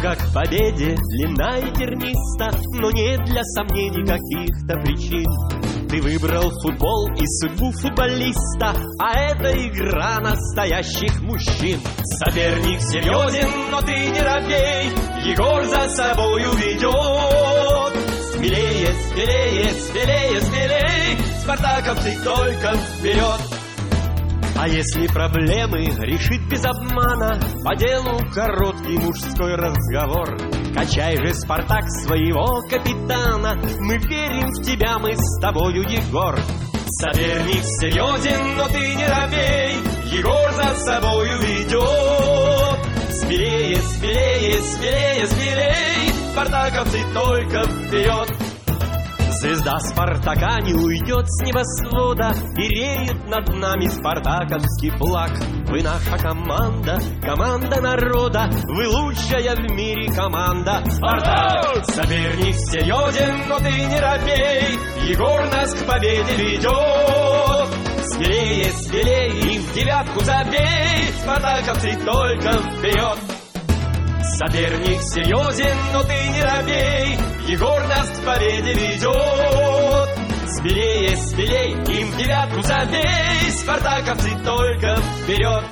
Дорога к победе длинна и терниста, но нет для сомнений каких-то причин. Ты выбрал футбол и судьбу футболиста, а это игра настоящих мужчин. Соперник серьезен, но ты не робей, Егор за собою ведет. Смелее, смелее, смелее, смелее, спартаковцы только вперед. А если проблемы решить без обмана, по делу короткий мужской разговор. Качай же, Спартак, своего капитана, мы верим в тебя, мы с тобою, Егор. Соперник серьезен, но ты не робей, Егор за собою ведет. Смелее, смелее, смелее, смелее, спартаковцы только вперед. Звезда Спартака не уйдет с небосвода, и реет над нами спартаковский флаг. Вы наша команда, команда народа, вы лучшая в мире команда. Спартак! Соперник серьезен, но ты не робей, Егор нас к победе ведет. Смелее, смелее, и в девятку забей, спартаковцы только вперед. Соперник серьезен, но ты не робей, Егор нас к победе ведет. Смелее, смелей, им в девятку забей, спартаковцы только вперед.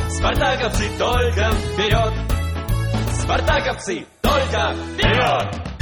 Спартаковцы только вперед. Спартаковцы только вперед.